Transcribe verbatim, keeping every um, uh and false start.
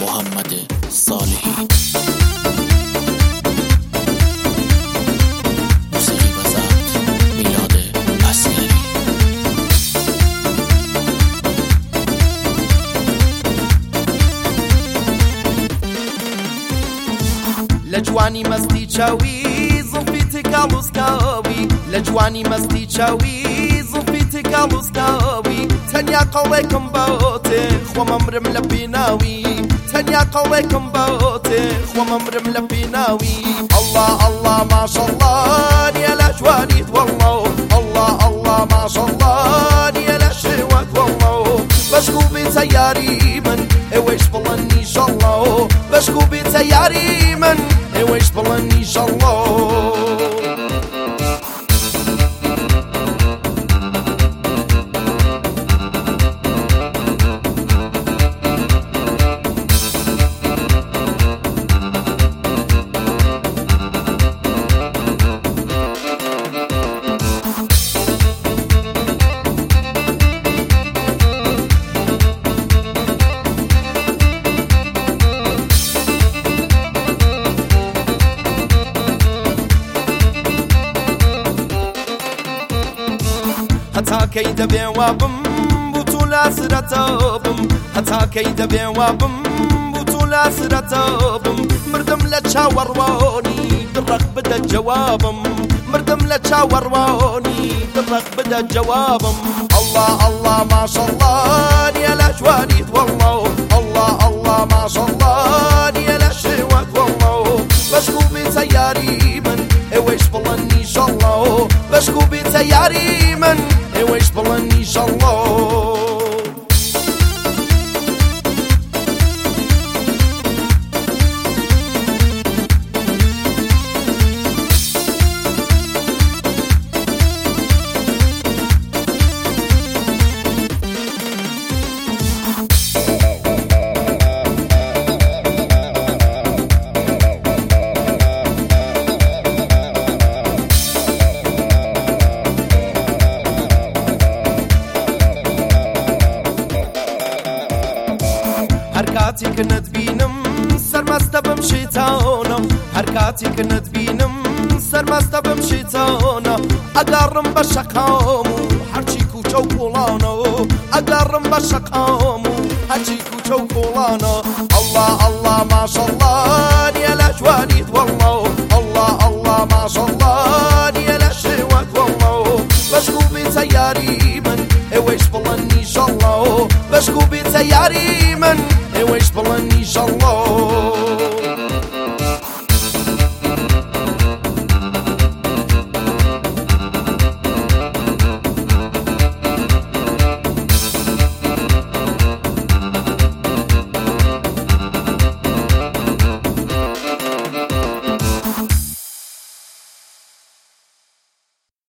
محمد صالحی. موسیقی و ضبط میلاد عسکری. لجوانی مستی چاوی زلفی تکالوسکاوی لجوانی مستی چاوی زلفی تکالوسکاوی تنیا قوڵێکم بۆتێ خۆ مەمرم لە بیناوی تەنیا قوڵێکم بۆتێ خۆ مەمرم لە بیناوی الله الله ماشەڵڵا نیە لە جوانیت وەڵڵە الله الله ماشەڵڵا نیە لە شێوەت وەڵڵە بەشک و بیتە یاری من ئێوەیش بڵێن نیشەڵڵە بەشک و بیتە یاری من ئێوەیش بڵێن نیشەڵڵە. هەتاکەی دەبێ وابم بوو تو لاسرەتە بم هەتاکەی دەبێ وابم بوو تو لاسرەتە بم مردم لە چاوەڕوانی دڕق بدە جوابم مردم لە چاوەڕوانی دڕق بدە جوابم الله الله ماشەڵڵا نیە لە جوانیت وەڵڵە الله الله ماشەڵڵا نیە لە شێوەت وەڵڵە بەشک و بیتە یاری من ئێوەیش بڵێن نیشەڵڵە بەشک و بیتە یاری من ئێوەیش بڵێن نیشەڵڵە. هەر کاتێک نەتبینم سەرمەستە بم شێتانە هەر کاتێک نەتبینم سەرمەستە بم شێتانە ئەگەڕم بە شەقام و هەرچی کوچە و کوڵانە ئەگەڕم بە شەقام و هەرچی کوچە و کوڵانە الله الله ماشەڵڵا نیە لە جوانیت وەڵڵە الله الله ماشەڵڵا نیە لە شێوەت وەڵڵە بەشک و بیتە یاری من ئێوەیش بڵێن نیشەڵڵە بەشک و بیتە یاری من ئێوەیش بڵێن نیشەڵڵە.